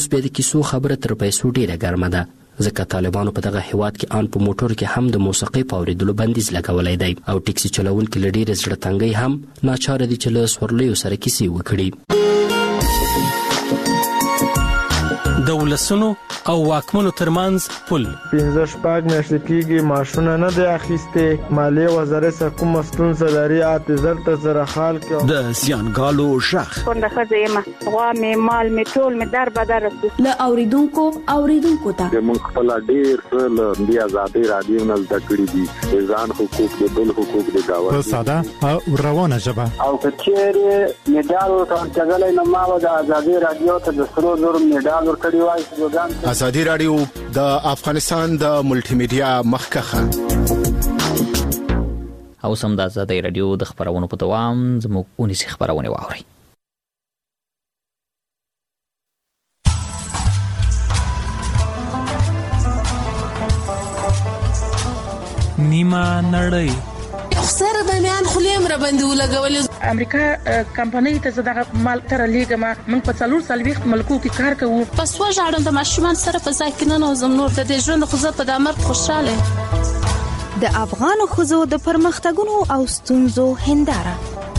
بیا د کیسو خبره تر پیسو ډیره ګرمه ده، ځکه طالبانو په دغه هیواد کې ان په موټر کې هم د موسیقۍ په اورېدلو بندیز لګولی دی او ټکسي چلوونکي له ډیرې زړه تنګۍ هم ناچاره دي چې له سورلیو سره کیسې وکړي. د ولسونو او واکمنو ترمنځ پل 15 میاشتې کېږي ماشونه نه دی اخیستې، مالیې وزارت څخه کومه ستونزه لري، اعتذار ته زره حال کې د زیانګالو شخ څنګه ښځه یم، غوا مې مال مې ټول مې در بدر رسي له اوریدونکو ته موږ خپل ډیر څه له دې آزادۍ رادیو نه زده کړي دي، ځان حقوق د بل حقوق د داوا په ساده او روانه ژبه او کچېره میډال ورکړل نو ما د آزادۍ رادیو ته د سرو زر میډال ورکړی وای. آزادی رادیو د افغانستان د ملټي میډیا مخکخه او سم د آزادی رادیو د خبرونو په دوام زموږ اونیسي خبرونه واوري. نیمه نړۍ سره د میان خلیم را باندې ولګول. امریکا کمپنۍ ته زداغه مال تر لیګه ما من په 4 ملکو کې کار کوو. پس وژاړم د ماشومان سره په ځای کې نه نوزم نور د دې ژوند خو زه په د امر خوشاله. د افغان ښځو د پرمختګونو او ستونزو هنداره.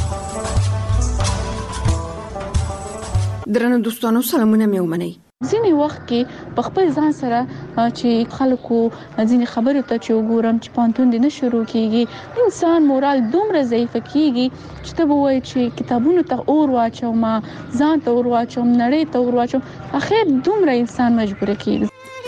درنو دوستانو سلامونه مې ومنئ. ځینې وخت کې په خپل ځان سره چې خلکو ځینې خبرې ته چې وګورم چې پانتون دې نه شروع کیږي، انسان مورال دومره ضعیف کیږي چې ته به وایي چې کتابونو ته اور واچوم، ځان ته اور واچوم، نړۍ ته اور واچوم، اخر دومره انسان مجبور کیږي.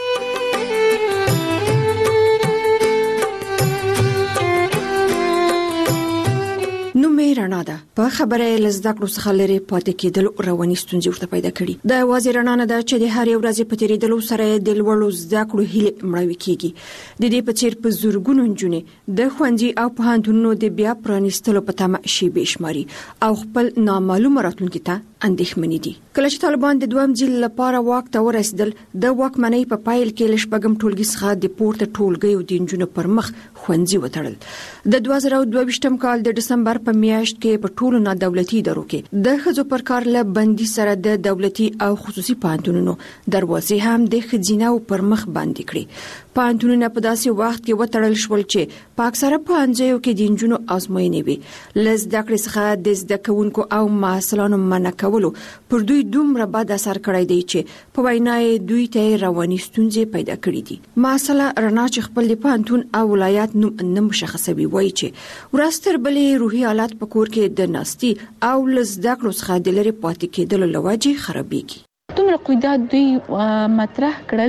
رڼا ده په خبره لزده کړو څخه لري پاتې کېدل رواني ستونزې ورته پیدا کړي. د یوازې رڼا نه ده چې د هر یو ورځې په تیریدلو سره د لوړو زده کړو هیله مړوي کیږي. د دې په څیر په زورګونو نجونې د خوندي او پوهنتونونو د بیا پرانیستلو په تمه شي بشماري او خپل نامعلومه راتلونکي ته اندېښمنې دي. کله چې طالبان د دوام ځل لپاره واک ته ورسېدل، د واکمنۍ په پایل کې لشپږم ټولګي څخه د پورته ټولګي او د نجونو پر مخ خوندي وتړل. د 2022م کال د ډسمبر په میاشت کې په ټولو نادولتي ادارو کې د ښځو پر کار له بندي سره د دولتي او خصوصي پوهنتونونو دروازې هم د ښځیناو پر مخ باندې کړې. پوهنتونونه په داسې وخت کې وتړل شول چې په اکثره پوهنځیو کې د نجونو ازموینې وي. له زده کړې څخه د زده کوونکو او محصلانو منع کولو پر دوی دومره بد اثر کړی دی چې په وینا یې دوی ته رواني ستونزې پیدا کړې دي. مسله رڼا چې خپل د پوهنتون او ولایت نوم نه مشخصوي وایي چې ورستر بلې روحي حالت په کور کې د ناستي او لزده کړو څخه د لري پاتې کېدلو لوجې خرابېږي. دومره قیدات دوی مطرح کړل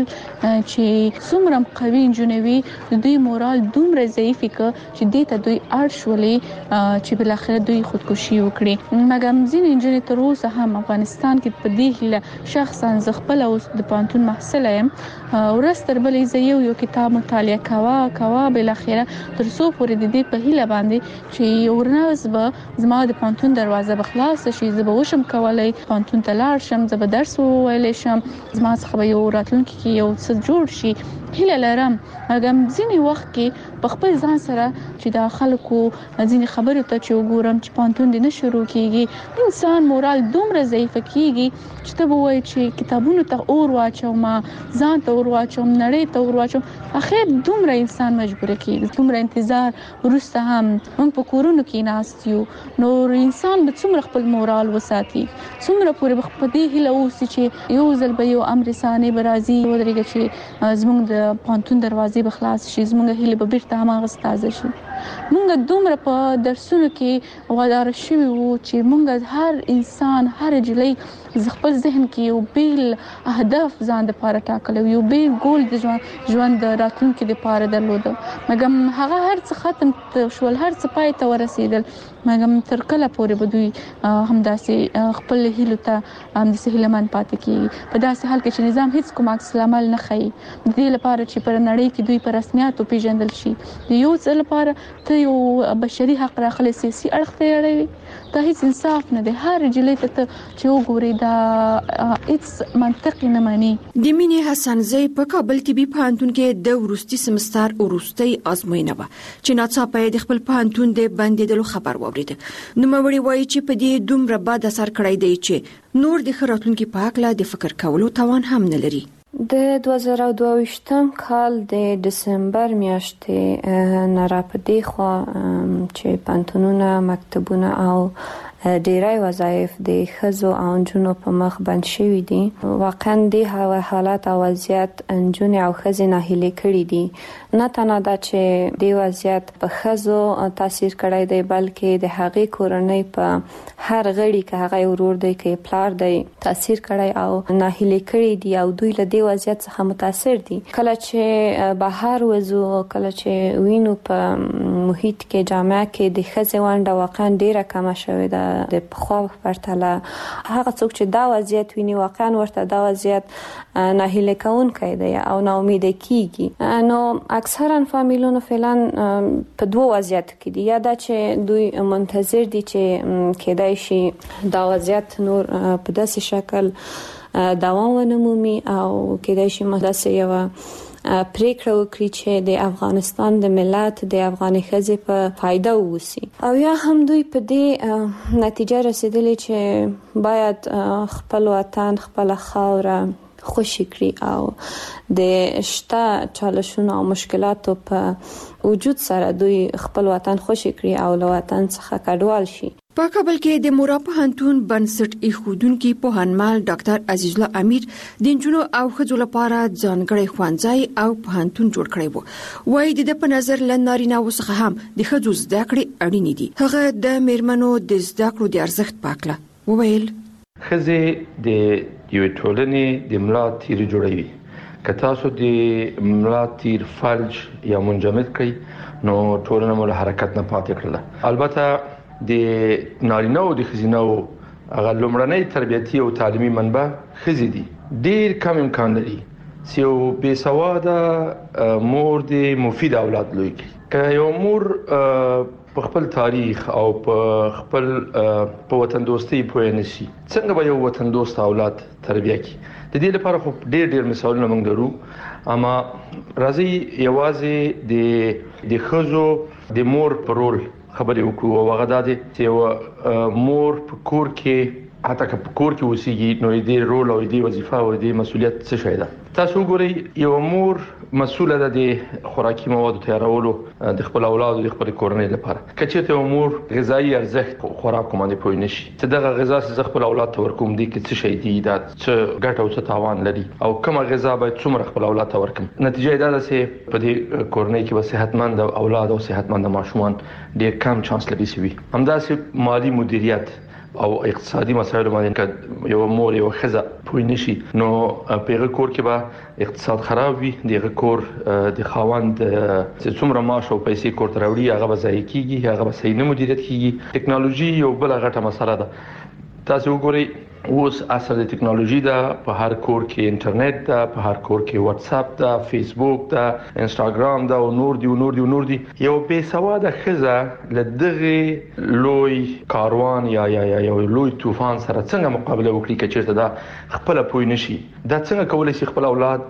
چې څومره قوي انجنوي دوی مورال دومره ضعیفي ک چې دې ته دوی اړ شولې چې بل اخر دوی خودکشي وکړي. مګر ځینې انجنیر تر اوسه هم افغانستان کې په دې هله شخصا ز خپل اوس د پانتون محصل یم ورستر بلې یو کتاب مطالعه کوا بل اخر تر څو پورې د دې په هله باندې چې ورناز به زما د پانتون دروازه بخلاص شي، زه به وشم کولای پانتون ته لاړ شم، زه به درس ویلې شم، زما څخه به یو راتلونکي کې یو څه جوړ شي. هیله لرم هغه ځینې وخت کې په خپل ځان سره چې د خلکو ځینې خبرو ته چې وګورم چې پانتون دې نه شروع کیږي، انسان مورال دومره ضعیف کیږي چې ته به وایي چې کتابونو ته اور واچوم، ځان ته اور واچوم، نړۍ ته اور واچوم، اخر دومره انسان مجبور کیږي. دومره انتظار وروسته هم موږ په کورونو کې ناست یو، نو انسان به څومره خپل مورال وساتي، څومره پورې په دې هیله اوسي چې یو ځل به یو امر ثاني برازي ودرېږي چې زموږ د پانتون دروازې به خلاص شي، زموږ هیله به بیرته هماغه تازه شي. موږ دومره په درسونو کې وادار شوي وو چې موږ هر انسان هر جلۍ خپل ذهن کې یو بیل اهداف ځان د پاره ټاکل، یو بیل ګول د ژوند د راتلونکي د پاره درلود. مګر هغه هر څه ختم شول، هر څه پای ته ورسېدل. مګر تر کله پورې به دوی همداسې خپل هیلو ته همداسې هیلهمن پاتې کیږي په داسې حال کې چې نظام هیڅ کوم عکس العمل نه ښیي د دې لپاره چې پر نړۍ کې دوی په رسمیاتو پیژندل شي. د یو څه لپاره ته یو بشري حق راخلي سیاسي اړخ ته اړوي دا هیڅ انصاف نه دی. هر جلې ته چې وګوري دا هیڅ منطق نه مانی. د مینې حسنزی په کابل طبي پوهنتون کې د ورستي سمستر ورستي ازموینه و چې ناڅاپه د خپل پوهنتون د بندیدلو خبر واورید. نو موري وایي چې په دې دومره بد اثر کړی دی چې نور د خراتونکو په حق لا د فکر کولو توان هم نه لري. د 2022 کال د دسمبر میاشتې نه را پدې خو چې پانتونونه مکتبونه او ډیری وظایف د ښځو او نجونو په مخ بند شوي دي. واقعا د حالات او وضعیت نجونې او ښځې ناهیلې کړي دي. نه تنها دا چې د وضعیت په ښځو تاثیر کړی دی بلکې د هغې کورنۍ په هر غړي که هغه ورور دی که پلار دی تاثیر کړی او ناهیلې کړي دي او دوی له دې وضعیت څخه متاثر دي. کله چې بهر وځو کله چې وینو په محیط کې جامعه کې د ښځې ونډه واقعا ډیره کمه شوې ده د پخوا په پرتله. هغه څوک چې دا وضعیت ویني واقعا ورته دا وضعیت ناهیلې کوونکی دی او ناامیده کیږي. نو اکثرا فامیلونو فعلا په دوه وضعیتو کې دي. یا دا چې دوی منتظر دي چې کېدای شي دا وضعیت نور په داسې شکل دوام ونه مومي او کېدای شي مداسه یو پریکړه وکړي چې د افغانستان د ملت د افغاني ښځې په فایده ووسی. او یا هم دوی په دې نتیجه رسیدلی چې باید خپل وطن خپل خاوره خوشی کړي او د شته چالشونو او مشکلاتو په وجود سره دوی خپل وطن خوشی کړي او له وطن څخه کډوال شي. په کابل کې د مورا پوهنتون بنسټ ایښودونکي پوهنمل ډاکټر عزیز الله امیر د نجونو او ښځو لپاره ځانګړی ښوونځی او پوهنتون جوړ کړی وو. وایي د په نظر له نارینه‌و څخه هم د ښځو زده کړې اړینې دي. هغه د میرمنو د زده کړو د ارزښت پاکله وویل ښځې د یوې ټولنې د ملا تیر جوړوي. که تاسو د ملا تیر فلج یا منجمد کړئ نو ټولنه مو له حرکت نه پاتې کړله. البته د نارینه‌و د ښځینه‌و هغه لومړنۍ تربیتي او تعلیمي منبع ښځې دي. ډېر کم امکان لري چې یو بې سواده مور د مفید اولاد لوی کړي. که یو مور په خپل تاریخ او په خپل په وطن دوستۍ پوه نشي څنګه به یو وطن دوست اولاد تربیه کړي. د دې لپاره خو ډېر مثالونه موږ لرو. اما راځي یوازې د ښځو د مور په رول خبرې وکړو او هغه د چې مور په کور کې حتی که په کور کې اوسېږي نو دې رول او دې وظیفه او دې مسولیت څه شي ده. تاسو وګورئ یو مور مسؤله ده د خوراکي موادو تیارولو د خپل اولاد او د خپل کورنۍ لپاره. که چېرته یو مور غذایی ارزښت خوراک باندې پوه نشي چې دغه غذا چې خپل اولاد ته ورکوم دي کې څه شي دي دا څه ګټه او څه تاوان لري او کومه غذا باید څومره خپل اولاد ته ورکوم. نتیجه دا ده چې په دې کورنۍ کې به صحتمند اولاد او صحتمند ماشومان ډېر کم چانس لري چې وي. همداسې مالی مدیریت او اقتصادي مسایل باندې که یو مور یو ښځه پوه نشي نو په هغه کور کې به اقتصاد خراب وي. دغه کور د خاوند چې څومره معاش او پیسې کور ته راوړي هغه به ضایع کیږي، هغه به صحیح نه مدیریت کیږي. ټکنالوژي یو بل غټه مسله ده. تاسو وګورئ اوس اثر د ټکنالوژي ده. په هر کور کې انټرنیټ ده، په هر کور کې واتس اپ ده، فیسبوک ده، انستګرام ده او نور دي. یو بې سواده ښځه له دغه لوی کاروان یا یو لوی طوفان سره څنګه مقابله وکړي که چیرته دا خپل پوه نشي؟ دا څنګه کولای شي خپل اولاد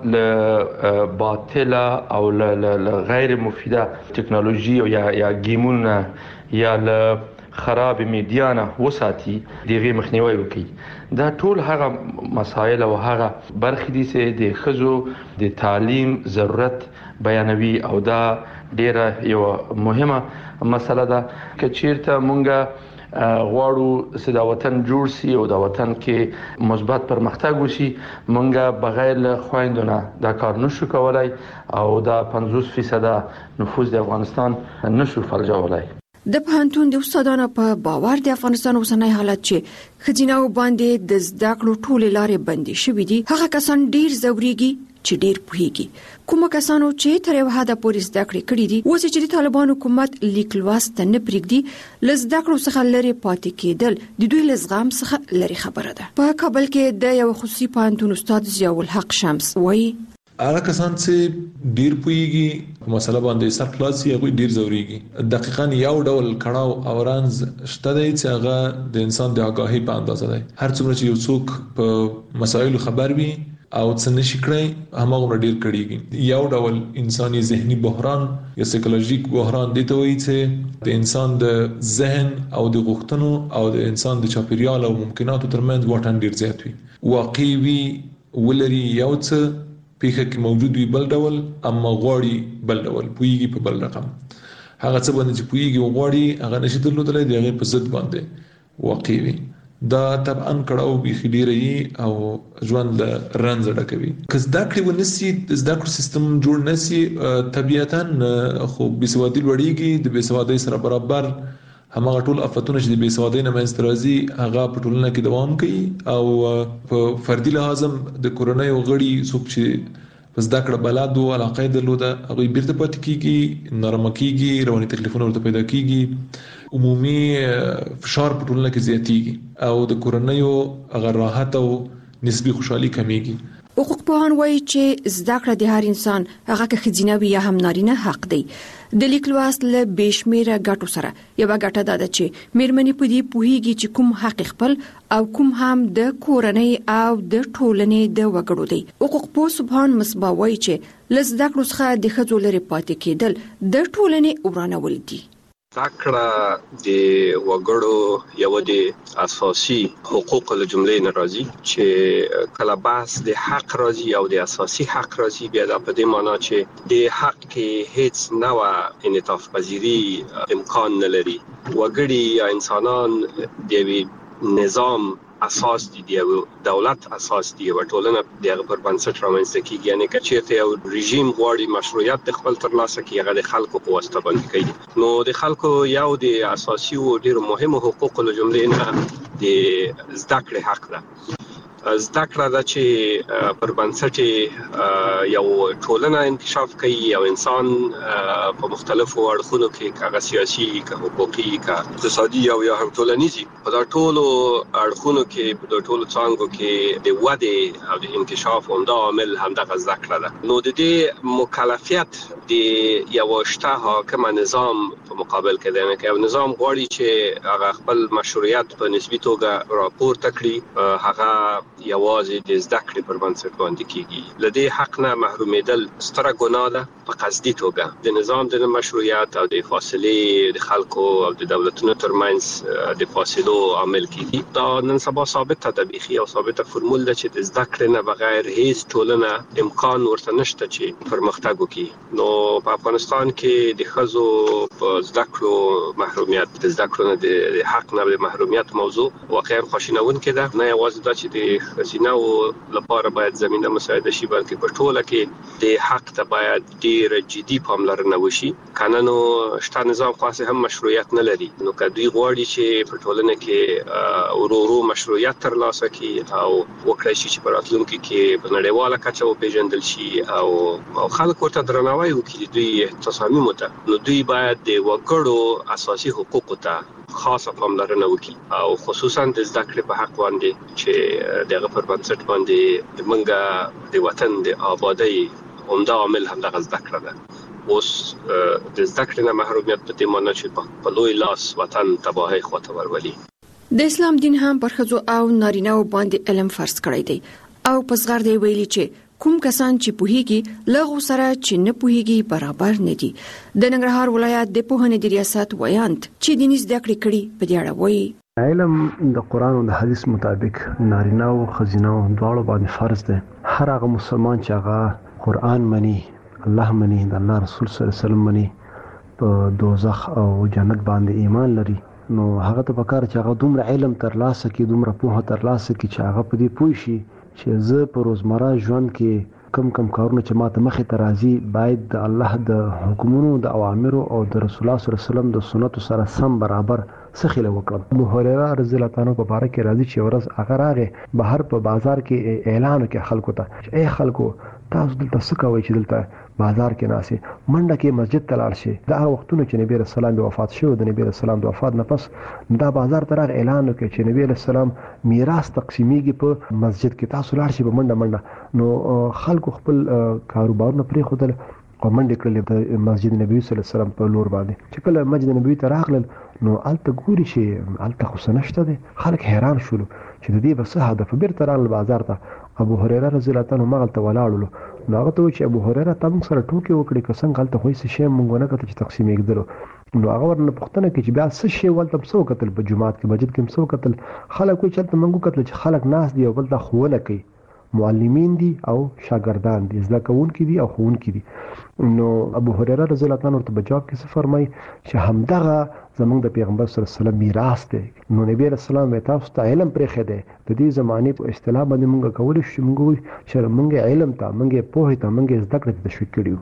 له باطله او له غیر مفیده ټکنالوژي او یا گیمونه یا له خراب میډیا نه وساتي، دغه مخنیوي وکړي. دا ټول هغه مسایل او هغه برخې دي چې د ښځو د تعلیم ضرورت بیانوي او دا ډیره یو مهمه مسله ده. که چیرته مونږ غواړو چې دا وطن جوړ شي او دا وطن کې مثبت پرمختګ وشي مونږ بغیر له خويندونه دا کار نشو کولای او دا 50% نفوذ د افغانستان نشو فلجولای. د پوهنتون د استادانو په باور د افغانستان اوسنی حالت چې ښځیناو باندې د زده کړو ټولې لارې بندي شوې دي هغه کسان ډیر ځوريږي چې ډیر پوهیږي. کوم کسانو چې تر یو حده پورې زده کړې کړې دي اوس چې د طالبان حکومت لیک لوست نه پرېږدي له زده کړو څخه لري پاتې کېدل د دوی له زغم څخه لري خبره ده. په کابل کې د یو خصوصي پوهنتون استاد ضیاء الحق شمس وایي هغه کسان چې ډیر پويږي په مسله باندې سر خلاصي هغه ډیر ضروري دقیقاً یو ډول کړهو او رانز شته دی چې هغه د انسان د آگاهی په اندازه دی. هر څومره چې یو څوک په مسایلو خبر وي او څه نشي کړی همغه ډیر کړيږي. یو ډول انساني ذهني بحران یا سایکولوژیک بحران دی ته وایي چې د انسان د ذهن او د غوښتنو او د انسان د چاپیریال او ممکناتو ترمنځ واټن ډیر زیات وي. واقعي وي ولري یو څه پیښه کې موجود وي بل ډول اما غواړي بل ډول پويږي په بل رقم. هغه څه باندې چې پويږي او غواړي هغه نشي درلودلای دی هغه په ضد باندې واقعي وي. دا طبعا کړهو به خډيري او ژوند له رنځ ډکوي. کله دا کړي ونسي د زده کړو سیستم جوړ نسي طبيعتاً خو بيسوادي لوړيږي د بيسوادي سره برابر همغه ټول افتونه چې د بيسوادۍ نه منځ راځي هغه په ټولنه کې دوام کوي او په فردي لحاظ د کورنۍ غړي څوک چې زده کړه بلد او علاقه درلوده هغه بیرته پاتې کیږي نرم کیږي رواني تکلیفونه ورته پیدا کیږي عمومي فشار په ټولنه کې زیاتیږي او د کورنۍ هغه راحت او نسبی خوشحالي کمیږي. حقوق پوهان وایي چې زده کړه د هر انسان هغه که ښځینه وي یا هم نارینه حق دی. د لیک لوست له بشمیره ګټو سره یو ګټه ده چې میرمنې په دې پوهیږي چې کوم حق خپل او کوم هم د کورنۍ او د ټولنې د وګړو دی. حقوق پوه سبحان مصباح وایي چې لزده کړو څخه د ښځو لري پاتې کېدل د ټولنې ورانول دي. زکړه د وګړو یو د اساسي حقوق له جملې نه راځي چې کله بحث د حق راځي او د اساسي حق راځي بیا د په دې معنی چې د حق کې هیڅ نوع انعطاف پذیری امکان نه لري. وګړي یا انسانان د نظام اساس دي د دولت اساس دي او ټولنه د پر بنسټ رامنځته کیږي. یعنی که چیرته یو رژیم غواړي مشروعیت د خپل ترلاسه کوي هغه د خلکو په واسطه باندې کوي. نو د خلکو یو د اساسي او ډیر مهم حقوق له جملې نه د زده کړې حق ده. زده کړه ده چې پر بنسټ یو ټولنه انکشاف کوي او انسان په مختلفو اړخونو کې کاغه سیاسي کا حقوقي کا اقتصادي او یا هم ټولنیزي په دا ټولو اړخونو کې په دا ټولو څانګو کې د وده او د انکشاف همدا عامل همدغه زده کړه ده. نو د دې مکلفیت د یو شته حاکم نظام په مقابل کې ده چې یو نظام غواړي چې هغه خپل مشروعیت په نسبی توګه راپورته کړي هغه یوازې د زده کړې پر بنسټ باندې کیږي. لدې حق نه محرومیدل ستره ګناه ده په قصدي توګه. د نظام د مشروعیت او د فاصلې د خلکو او د دولتونو ترمنځ د فاصلو عامل کیږي. دا نن سبا ثابته ده بيخي او ثابته فرمول ده چې د زده کړې نه بغیر هیڅ ټولنه امکان ورته نشته چې پرمختګ وکړي. نو په افغانستان کې د ښځو په زده کړو محرومیت د زده کړو نه د حق نه د محرومیت موضوع واقعا خوشینونکې ده. نه یوازې دا چې د ښځینو لپاره باید زمينه مساعده شي بلکې په ټوله کې د حق ته باید ډیر جدي پاملرنه وشي. قانونو شته نظام خاصه هم مشروعیت نه لري. نو کدی غواړي چې په ټولنه کې ورورو مشروعیت ترلاسه کړي او وکړي شي چې په راتلونکي کې په نړیواله کچه وپیژندل شي او خلکو ته درناوی وکړي دوی تصامیم ته. نو دوی باید د وګړو اساسي حقوقو ته خاصه پاملرنه وکړي او خصوصا د زده کړې په حق باندې چې دغه پر بنسټ باندې منګه د وطن د آبادی عمده عامل همدغه زده کړه ده. اوس د زده کړې نه محرومیت په دې معنی چې په لوی لاس وطن تباهي خواته ورولي. د اسلام دین هم پر ښځو او نارینه باندې علم فرض کړی دی او په صغر دی ویلي چې کوم کسان چې پوهیږي لغو سره چې نه پوهیږي برابر نه دي. د ننګرهار ولایت د پوهنې د ریاست ویاند چې دیني زده کړې کړي په دې اړه وایي علم د قرآن او د حدیث مطابق نارینه او ښځینه دواړو باندې فرض دی. هر هغه مسلمان چې هغه قرآن مني الله مني د الله رسول صلی الله علیه وسلم مني په دوزخ او جنت باندې ایمان لري نو هغه ته پکار چې هغه دومره علم ترلاسه کړي دومره پوهه ترلاسه کړي چې هغه په دې پوه شي چې زه په روزمره ژوند کې کم کارونه چې ماته مخې ته راځي باید د الله د حکمونو د اوامرو او د رسول الله صلی الله علیه وسلم د سنتو سره سم برابر سخیله وکړم. ابو هريره رضی الله تعالی عنہ په باره کې راځي چې ورځ هغه راغی بهر په بازار کې اعلان وکړ خلکو ته چې اے خلکو تاسو دلته څه کوئ چې دلته بازار کې ناسي منډه کې مسجد ته لاړ شي. دا وختونه چې نبی رسول الله وفات شو، د نبی رسول الله د وفات نه پس دا بازار ته راغی اعلان وکړ چې نبی رسول الله میراث تقسیمیږي په مسجد کې، تاسو لاړ شئ په منډه. نو خلکو خپل کاروبارونه پرې خودل او منډه کړلې د مسجد نبوي صلی الله علیه وسلم په لور باندې. چې کله مسجد نبوي ته راغلل نو الته ګوري چې الته خو سنشته دي، خلک حیران شول چې د دې بس هدف بیرته راغل بازار ته. ابو هريره رضی الله تعالی عنہ مغلته ولاړلو. نو هغه ته چې ابو هريره تم سره ټوکی وکړي که څنګه الته خو هیڅ شی مونږ نه کته چې تقسیم کېدلو. نو هغه ورنه پوښتنه کوي چې بیا څه شی ولته څو کتل په جمعات کې مسجد کې څو کتل. خلک کوي چې ته مونږ کتل چې خلک ناس دی او بل ته خوونه کوي، معلمین دي او شاګردان دي، زده کوونکي دي او ښوونکي دي. نو ابو هريره رضی الله تعالی عنہ ورته جواب کې څه فرمایي چې همدغه زمونږ د پیغمبر صلی الله علیه وسلم میراث دی. نو نبی رسول الله تاسو ته علم پرې خده د دې زمانه په اصطلاح باندې مونږ کولای شو مونږ چې مونږ علم ته مونږ پوهه ته مونږ زده کړې تشویق کړیو.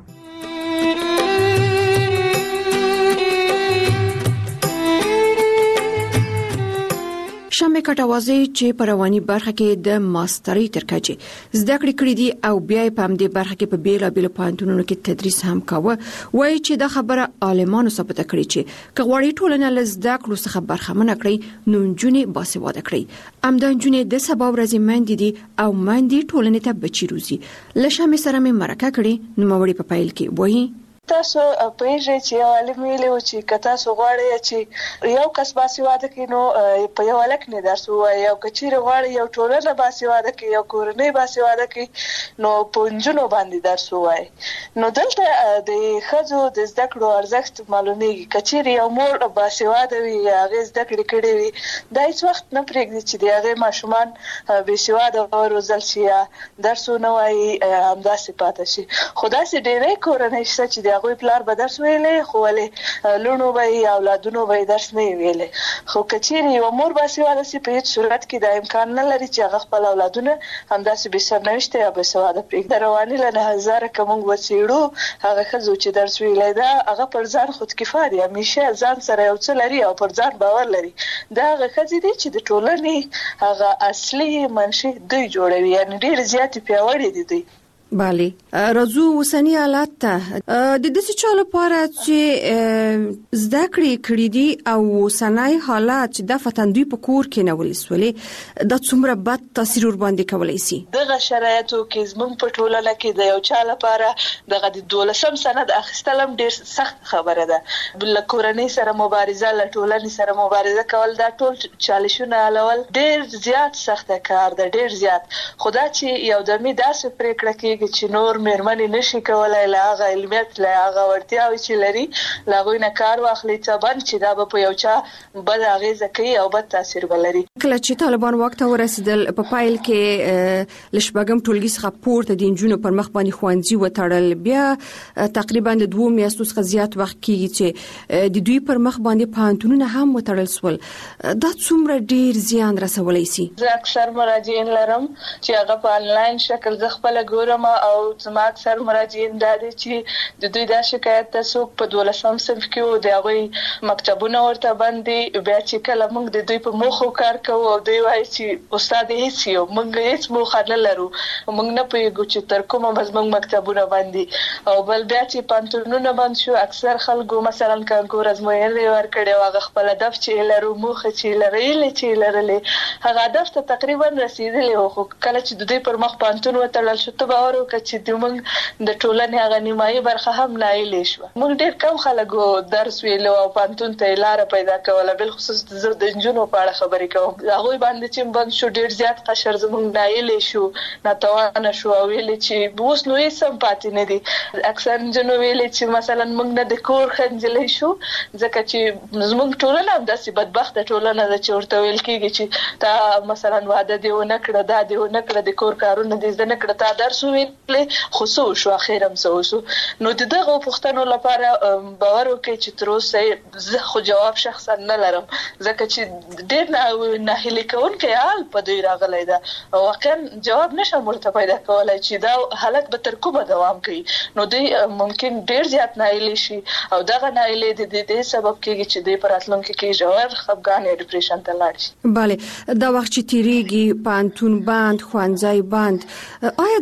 شمه کټوازی چې په رواني برخه کې د ماسترۍ تر کچې زده کړې کړې دي او بیا په همدې برخه کې په بیلابیلو پوهنتونونو کې تدریس هم کاوه. وایي چې دا خبره عالمانو ثابت کړې چې که غواړي ټولنه له زده کړو څخه برخمنه کړي نو نجونې باسواده کړي. همدا نجونې د سبا ورځې میندې دي او میندې ټولنې ته بچي روزي. له شمه سره مې مرکه کړې نو موري په پایل کې وایي تاسو پېژې چې یو عالم ویلي و چې که تاسو غواړئ چې یو کس باسواده کړي نو په یو هلک نه درس ووایي، او که چیرې غواړئ یو ټولنه باسواده کړي، یو کورنۍ باسواده کړي نو په نجونو باندې درس ووایي. نو دلته د ښځو د زده کړو ارزښت معلومیږي. که چیرې یو مور باسواده وي، هغې زده کړې کړې وي، دا هېڅ وخت نه پرېږدي چې د هغې ماشومان بېسواده وروزل شي یا درس ونه وایي، همداسې پاتې شي. خو داسې ډېرې کورنۍ شته چې هغوی پلار به درس ویلې خو ولې لوڼو به یې اولادونو به یې درس نه ویلې. خو که چیرې یوه مور باسواده شي په هېڅ صورت کې دا امکان نه لري چې هغه خپل اولادونه همداسې بې سرنوشته یا باسواده پرېږدي. د رواني له نظره که موږ وڅېړو هغه ښځو چې درس ویلی ده هغه پر ځان خودکفا دي، همیشه ځان سره یو څه لري او پر ځان باور لري. دا هغه ښځې دي چې د ټولنې هغه اصلي منشي دوی جوړوي، یعنې ډېرې زیاتې پیاوړې دي دوی. بله راځو اوسنی حالت ته. د دې چا لپاره چې زده کړې کړې دي او اوسنی حالت چې د فتندوی په کور کې نه ولسولې دا څومره بد تاثیر ور باندې کولای شي. دغه شرایطو کې زموږ په ټولنه کې د یو چا لپاره دغه د 12 سند اخیستل هم ډېر سخت خبره ده. بل کورنۍ سره مبارزه، له ټولنې سره مبارزه کول، دا ټول چالشونه حلول ډېر زیات سخت کار ده، ډېر زیات. خدا چې یو دمي داسې پریکړه کوي چې نور مېرمنې نشي کولای له هغه علمیت له هغه وړتیاوې چې لري له هغوی نه کار واخلي څبن چې دا به په یو چا بد اغېزه کوي او بد تاثیر به لري. کله چې طالبان واک ته ورسېدل په پایل کې له شپږم ټولګي څخه پورته د نجونو پر مخ باندې ښوونځي وتړل، بیا تقریبا د 2 میاشتو څخه زیات وخت کېږي چې د دوی پر مخ باندې پوهنتونونه هم وتړل سول. دا څومره ډېر زیان رسولی شي؟ زه اکثر مراجعین لرم چې هغه په انلاین شکل زه خپله ګورم او زما اکثر مراجعین دا دي چې د دوی دا شکایت ته څوک په 12م صنف کې و د هغوی مکتبونه ورته بند دي. بیا چې کله موږ د دوی په موخو کار کوو او دوی وایي چې استاد هیڅ یو موږ هیڅ موخه نه لرو، موږ نه پوهېږو چې تر کومه به زموږ مکتبونه بند دي. او بل بیا چې پوهنتونونه بند شو اکثر خلکو مثلا کانکور ازموینې ورکړې او هغه خپل هدف چې لرو موخه چې لرلې هغه هدف ته تقریبا رسېدلی و. خو کله چې د دوی پر مخ پوهنتون وتړل شو ته باور وکړه چې موږ د ټولنې هغه نیمایي برخه هم نایلې شوه. موږ ډېر کم خلکو درس ویلو او پوهنتون ته لاره پیدا کوله، بالخصوص زه د نجونو په اړه خبرې کوم. هغوی باندې چې بند شو ډېر زیات قشر زموږ نایلې شو، ناتوانه شو او ویلې چې اوس نو هېڅ هم پاتې نه دي. اکثر نجونو ویلې چې مثلا موږ نه د کور ښه نجلۍ شو ځکه چې زموږ ټولنه همداسې بدبخته ټولنه ده چې ورته ویل کېږي چې تا مثلا واده دې ونه کړه، دا دې ونه کړه، د کور کارونه دې زده نه کړه، تا درس وویلې خو څه وشو اخر هم څه وشو. نو د دغو پوښتنو لپاره باور وکړئ چې تر اوسه زه خو جواب شخصا نه لرم ځکه چې ډېر ناهیلي کوونکی حال په دوی راغلی ده. واقعا جواب نشم ورته پیدا کولی چې دا حالت به تر کومه دوام کوي. نو دوی ممکن ډېر زیات ناهیلي شي او دغه ناهیلي د دې سبب کېږي چې دوی په راتلونکي کې ژور خفګان یا ډپریشن ته لاړ شي. بله دا وخت چې تیریږي پوهنتون بند، ښوونځی بند، آیا دا بیرته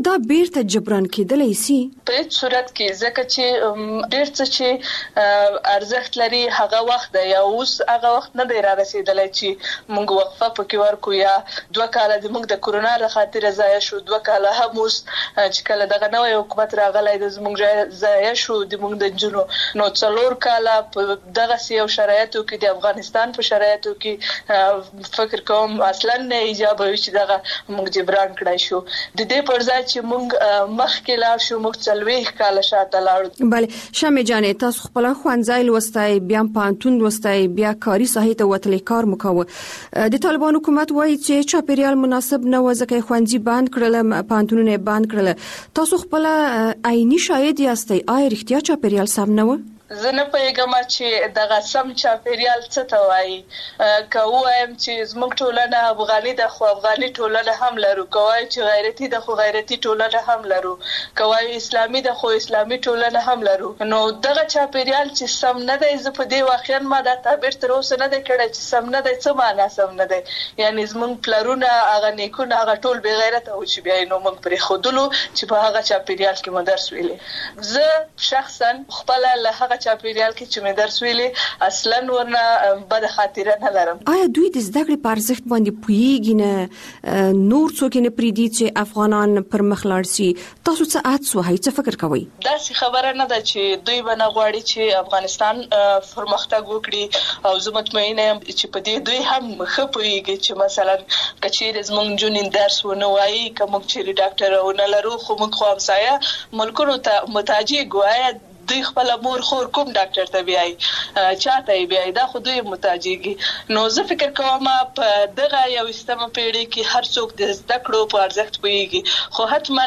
بیرته جبران کېدلی سي؟ په هیڅ صورت کې ځکه چې ډېر څه چې ارزښت لري هغه وخت دی یا اوس هغه وخت نه دی را رسیدلی چې موږ وقفه پکې ورکو یا 2 کاله د موږ د کورونا له خاطره ضایع شو 2 کاله هم اوس چې کله دغه نوی حکومت راغلی د زموږ ضایع شو د موږ د نجونو نو 4 کاله په دغسې یو شرایطو کې د افغانستان په شرایطو کې فکر کوم اصلا نه ایجاب وي چې دغه موږ جبران کړای شو د دې پر ځای چې موږ مخکې لاړ شو موږ 40 کاله شاته لاړو. بله شمې جانې تاسو خپل ښوونځی لوستی بیا پوهنتون لوستی بیا کاري ساحې ته وتلی کار مو کوه د طالبان حکومت وایي چې چاپیریال مناسب نه و ځکه ښوونځي بند کړل پوهنتونونه بند کړل تاسو خپل عیني شاهد یاستئ آیا رښتیا چاپیریال سم نه و؟ زه نه پوهېږم چې دغه سم چاپیریال څه ته وایي که ووایم چې زموږ ټولنه افغاني ده خو افغاني ټولنه هم لرو که وایو چې غیرتي ده خو غیرتي ټولنه هم لرو که وایو اسلامي ده خو اسلامي ټولنه هم لرو نو دغه چاپیریال چې سم نه دی زه په دې واقعا ما دا تعبیر تر اوسه نه دی کړی چې سم نه دی څه معنا سم نه دی یعنی زموږ پلرونه هغه نیکونه هغه ټول بې غیرته وو چې بیا یې نو موږ پرېښودلو چې په هغه چاپیریال کې مو درس ویلې زه شخصا خپله له هغه چاپیریال کې چې مې درس ویلې اصلا ورنه بد خاطره نه لرم. آیا دوی د زده کړې په ارزښت باندې پوهیږي نه نور څوک نه پریدي چې افغانان پر مخ لاړ شي تاسو څه احساس وهي څه فکر کوئ؟ داسې خبره نه ده چې دوی به نه غواړي چې افغانستان پرمختګ وکړي او زه مطمئنه یم چې په دې دوی هم ښه پوهیږي چې مثلا که چیرې زموږ نجونې درس ونه وایي که موږ چیرې ډاکټره ونه لرو خو موږ خو همسایه ملکونو ته محتاج ګویا دوی خپل مور خور کوم ډاکټر ته بیاي چاته بیاي دا خو دوی محتاجيږي نو زه فکر کوم په دغه یو استمه پیړۍ کې هر څوک د زده کړو په ارزښت پوهیږي خو حتما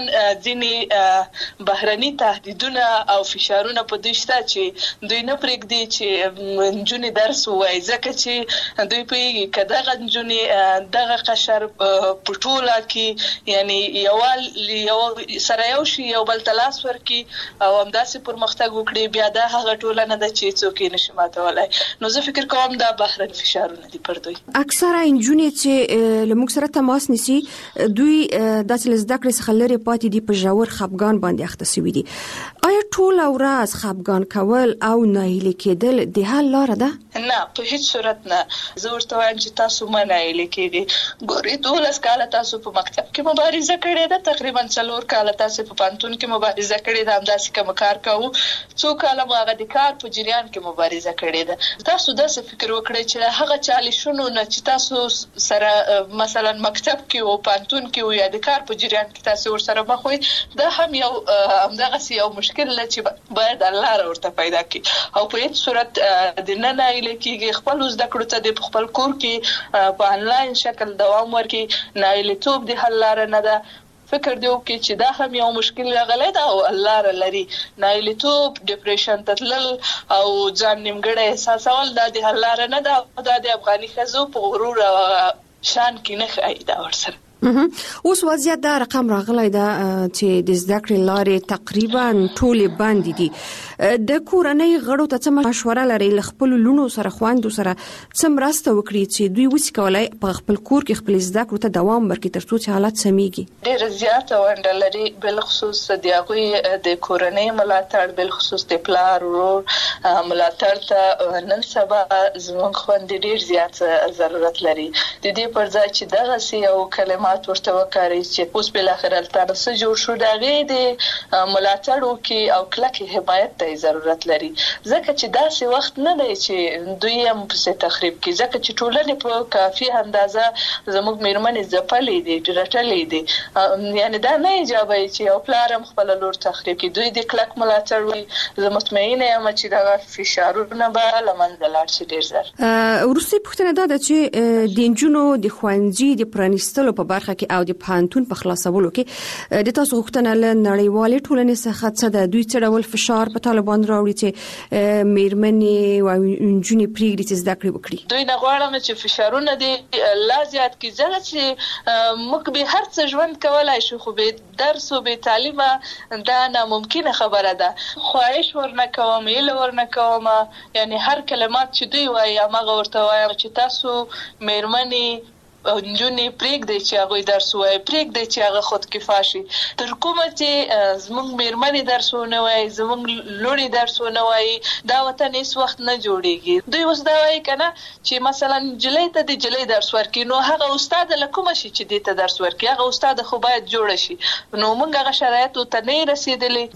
ځینې بهرني تهدیدونه او فشارونه په دوی شته چې دوی نه پرېږدي چې نجونې درس ووایي ځکه چې دوی پوهیږي که دغه نجونې دغه قشر په ټوله کې یعنی یو سره یو شي یو بل ته لاس ورکړي او همداسې پرمختګ وکړي بیا دا هغه ټولنه ده چې څوک یې نشي ماتولی نو زه فکر کوم دا بهرني فشارونه دي پر دوی. اکثره نجونې چې له موږ سره تماس نیسي دوی داسې له زده کړې څخه لرې پاتې دي په ژور خفګان باندې اخته شوي دي آیا ټوله ورځ خفګان کول او ناهیلي کېدل د حل لاره ده؟ نه په هیڅ صورت نه زه ورته وایم چې تاسو مه ناهیلي کېږئ ګورئ 12 کاله تاسو په مکتب کې مبارزه کړې ده تقریبا 4 کاله تاسو په پوهنتون کې مبارزه کړې ده همداسې کوم کار کوو 2 کاله مو هغه د کار په جریان کې مبارزه کړې ده تاسو داسې فکر وکړئ چې هغه چالشونو نه چې تاسو سره مثلا مکتب کې او پوهنتون کې یا د کار په جریان کې تاسو ورسره مخ وي دا هم یو همدغه یو مشکل دی چې باید الله ورته پیدا کړي او په هیڅ صورت د نه ناهیلي کېږي خپل زده کړو ته د خپل کور کې په انلاین شکل دوام ورکړي ناهیلیتوب د حل لاره نه ده فکر دی وکړي چې دا هم یو مشکل راغلی ده او الله را لري ناهیلیتوب ډیپریشن ته تلل او ځان نیمګړی احساسول دا د حل لاره نه ده دا د افغاني ښځو په غرور شان کې نه ښایي دا ورسره اوس وضعیت دا رقم راغلی ده چې د زده کړې لارې تقریبا ټولې بندې دي د کورنۍ غړو ته څه مشوره لرئ له خپلو لوڼو سره خویندو سره څه مرسته وکړي چې دوی وسې کولی په خپل کور کې خپلې زده کړو ته دوام ورکړي تر څو چې حالت سمیږي؟ ډېره زیاته ونډه لري بالخصوص د هغوی د کورنۍ ملاتړ بالخصوص د پلار ورور ملاتړ ته نن سبا زموږ خویندې ډېر زیات ضرورت لري د دې پر ځای چې دغسې یو کلمات ورته وکاري چې اوس بالاخره الته څه جوړ شو د هغې د ملاتړ وکړي او کلکې حمایت ته ضرورت لري ځکه چې داسې وخت نه دی چې دوی هم پسې تخریب کړي ځکه چې ټولنې په کافي اندازه زموږ میرمنې ځپلې دي رټلې دي یعنی دا نه ایجابوي چې یو پلار هم خپله لور تخریب کړي دوی د کلک ملاتړ وي زه مطمئنه یم چې دغه فشارونه به له منځه لاړ شي ډېر زر. وروستۍ پوښتنه دا ده چې د نجونو د ښوونځي د پرانیستلو په برخه کې او د پوهنتون په خلاصولو کې د تاسو غوښتنه له نړیوالې ټولنې څخه څه ده دوی څه ډول فشار په طالبان راوړي چې میرمنې او نجونې پرېږدي چې زده کړې وکړي؟ دوی نه غواړم چې فشارونه دې لا زیات کړي ځکه چې موږ به هر څه ژوند کولی شو خو بې درس او بې تعلیمه دا ناممکنه خبره ده خواهش ورنه کوم هیله ورنه کوم یعنی هر کلمات چې دوی وایي هماغه ورته وایم چې تاسو میرمنې نجونې پرېږدي چې هغوی درس ووایي، پرېږدي چې هغه خودکفا شي. تر کومه چې زموږ میرمنې درس ونه وایي، زموږ لوڼې درس ونه وایي، دا وطن هیڅ وخت نه جوړېږي. دوی اوس دا وایي که نه چې مثلا نجلۍ ته د نجلۍ درس ورکړي، نو هغه استاد له کومه شي چې دې ته درس ورکړي؟ هغه استاد خو باید جوړه شي. نو موږ هغه شرایطو ته نه رسېدلي.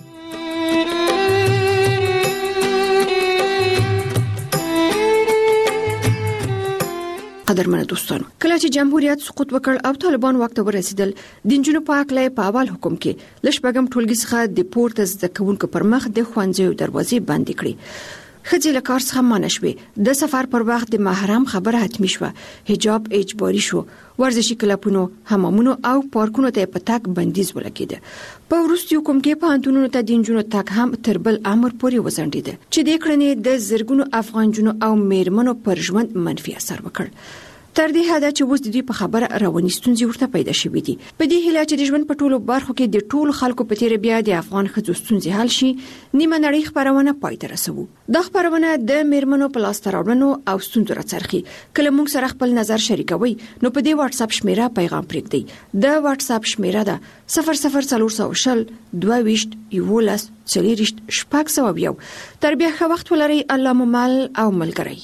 قدرمنه دوستانو، کله چې جمهوریت سقوط وکړ او طالبان واک ته ورسېدل، د نجونو په حق په اول حکم کې لشپږم ټولګي څخه د پورته زده کوونکو پر مخ د ښوونځیو دروازې بندې کړې. ښځې له کار څخه منع شوې، د سفر پر وخت د محرم خبره حتمی شوه، حجاب اجباري شو، ورزشي کلبونو، حمامونو او پارکونو ته په تګ بندیز ولګېده. په وروستي حکم کې پوهنتونونو ته د نجونو تګ هم تر بل امر پورې وځنډېده چې د کړنې د زرګونو افغان جنو او میرمنو پر ژوند منفي اثر وکړ. تر دې حده چې اوس د دوی په خبره رواني ستونزې ورته پیدا شوې دي. په دې هیله چې د ژوند په ټولو برخو کې د ټولو خلکو په تیر بیا د افغان ښځو ستونزې حل شي، نیمه نړۍ خبرونه پای ته رسوو. دا خبرونه د میرمنو په لاس راوړنو او ستونزو راڅرخي. کله موږ سره خپل نظر شریکوي نو په دې واتس اپ شمیره پیغام پرېږدئ. د واتس اپ شمیره ده 00400 22 11 40 601. تر بیا ښه وخت ولرئ. الله مو مل او ملګری.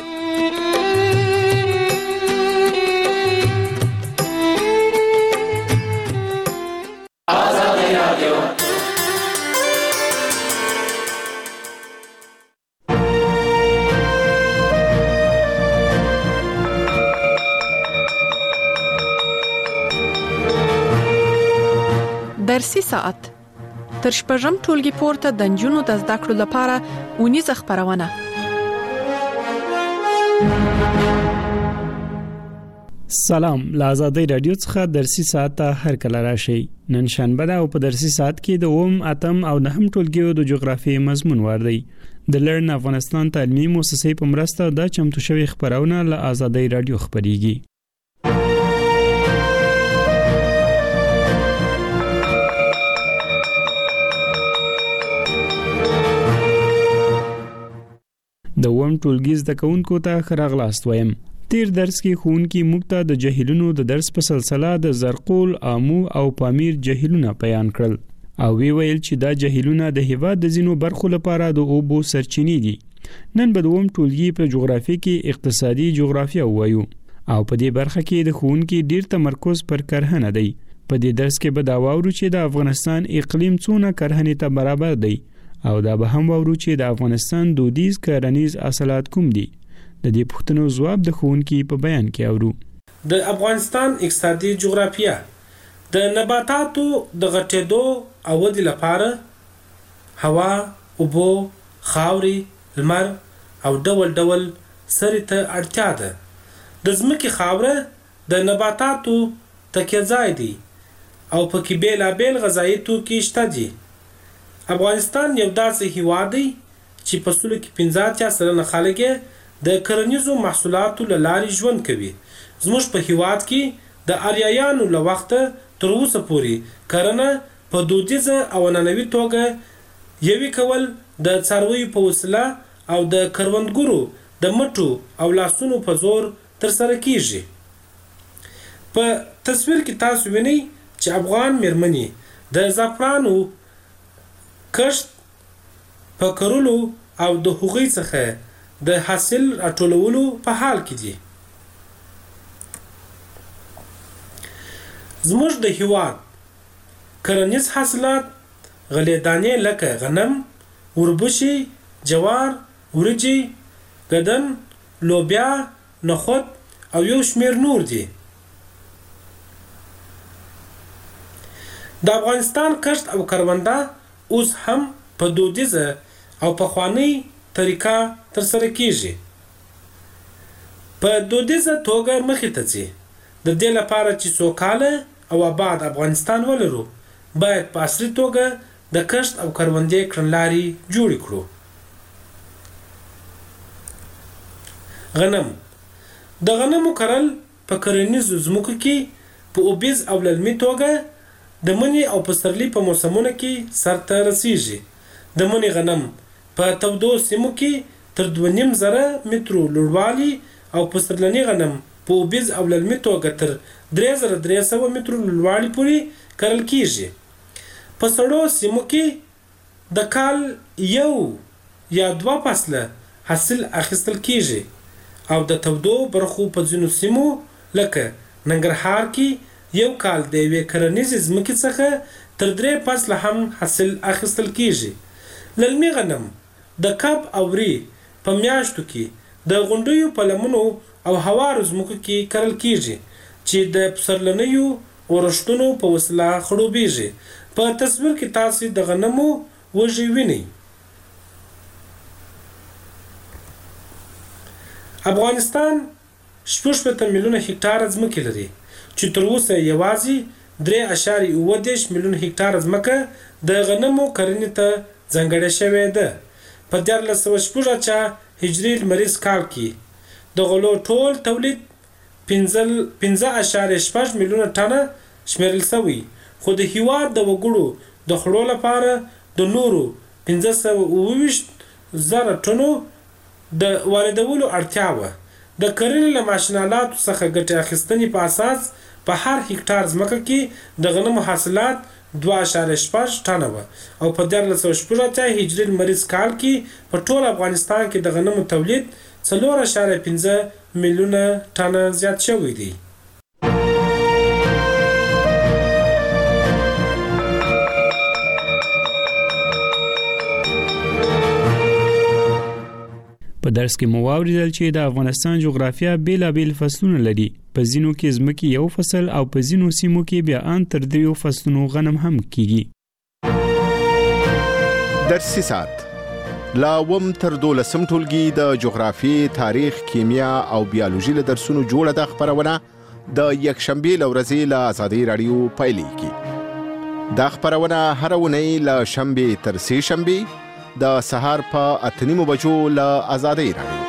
درسي ساعت تر شپږم ټولګي پورته د نجونو د زده کړو لپاره اونیزه خبرونه. سلام، له آزادۍ رادیو څخه درسي ساعت ته هر کله راشي. نن شنبه ده او په درسي ساعت کې د 8 او 9 ټولګیو د جغرافیې مضمون وردی. د لرن افغانستان تعلیمي مؤسسې په مرسته د چمتو شوی خبرونه له آزادۍ رادیو خبريږي. د وم ټولګي زده کوونکو ته خراغلاست وایم. تیر درس کې ښوونکي موږ ته د جهیلونو د درس په سلسله د زرقول، آمو او پامیر جهیلونه بیان کړل او وی ویل چې دا جهیلونه د هیواد د ځینو برخو لپاره د اوبو سرچینې دي. نن به د وم ټولګي په جغرافیه کې اقتصادي جغرافیه وایو او په دې برخه کې د ښوونکي ډیر تمرکز پر کرهنه دی. په دې درس کې به دا واورو چې د افغانستان اقلیم څونه کرهنې ته برابر دی او دا به هم واورو چې د افغانستان دودیز کرنیز اصالات کوم دي. د دې پوښتنو ځواب د ښوونکي په بیان کې اورو. د افغانستان اقتصادي جغرافیه د نباتاتو د غټېدو او ودې لپاره هوا، اوبو، خاورې، لمر او ډول ډول سرې ته اړتیا ده. د ځمکې خاوره د نباتاتو تکیه ځای دی او پکې بیلابیل غذایي توکي شته دي. افغانستان یو داسې هیواد دی چې په سلو کې 50% خلک د کرنیزو محصولاتو له لارې ژوند کوي. زموږ په هیواد کې د آریایانو له وخته تر اوسه پورې کرنه په دودیزه او نننوي توګه یوي کول د څارویو په وسیله او د کروندګرو د مټو او لاسونو په زور ترسره کیږي. په تصویر کې تاسو وینئ چې افغان میرمنې د زعفرانو کښت په کرلو او د هغوی څخه د حاصل راټولولو په حال کې دي. زموږ د هیواد کرنیز حاصلات غلې دانې لکه غنم، وربشي، جوار، ورجې، ګدن، لوبیا، نخود او یو شمیر نور دي. د افغانستان کښت او کرونده اوس هم په دودیزه او پخوانی طریقه ترسره کیږي. په دودیزه توګه مخې ته ځي. د دې لپاره چې سوکاله او آباد افغانستان ولرو باید په عصري توګه د کښت او کروندې کړنلارې جوړې کړو. غنم د غنمو کرل په کرنیزو ځمکو کې په اوبیز او للمي توګه د مني او پسرلي په موسمونو کې سرته رسیږي. د مني غنم په تودو سیمو کې تر 2.5 مترو لوړوالي او پسرلني غنم په اوبیز او للمي توګه تر 3300 مترو لوړوالي پورې کرل کیږي. په سړو سیمو کې د کال 1 یا 2 فصله حاصل اخیستل کیږي او د تودو برخو په ځینو سیمو لکه ننګرهار کې یو کال د یوې کرنیزې ځمکې څخه تر 3 فصله هم حاصل اخیستل کیږي. للمي غنم د کب او ری په میاشتو کې د غونډیو په لمنو او هوارو ځمکو کې کرل کیږي چې د پسرلنیو اورښتونو په وسیله خړوبېږي. په تصویر کې تاسو د غنمو وږي وینئ. افغانستان 60 میلیونه هکتار ځمکه لري چې تر اوسه یوازې 3.8 میلیونه هکتار ځمکه د غنمو کرنې ته ځانګړې شوې ده. په 1414 هجري لمریز کال کې د غلو ټول تولید 15.6 میلیونه ټنه شمیرل شوی، خو د هیواد د وګړو د خړو لپاره د نورو 15,000 ټنو د واردولو اړتیا وه. د کرنې له ماشینالاتو څخه ګټې اخیستنې په اساس په هر هکتار ځمکه کې د غنمو حاصلات 2.6 ټنه وه او په 1414 هجري لمریز کال کې په ټول افغانستان کې د غنمو تولید 4.5 میلیونه ټنه زیات شوی دی. په درس کې مو واوریدل چې د افغانستان جغرافیه بیلابیل فصلونه لري. په ځینو کې ځمکې یو فصل او په ځینو سیمو کې بیا ان تر 3 فصلونو غنم هم کیږي. درسي سات لا وم تر 12 ټولګي د جغرافي، تاریخ، کیمیا او بیولوژي له درسونو جوړه د خبرونه د یکشنبه لورځي له آزادۍ رادیو پایلیږي. دا خبرونه هر ونی له شنبه تر سه شنبه د سهار په 8:30 بجو له آزادۍ رادیو.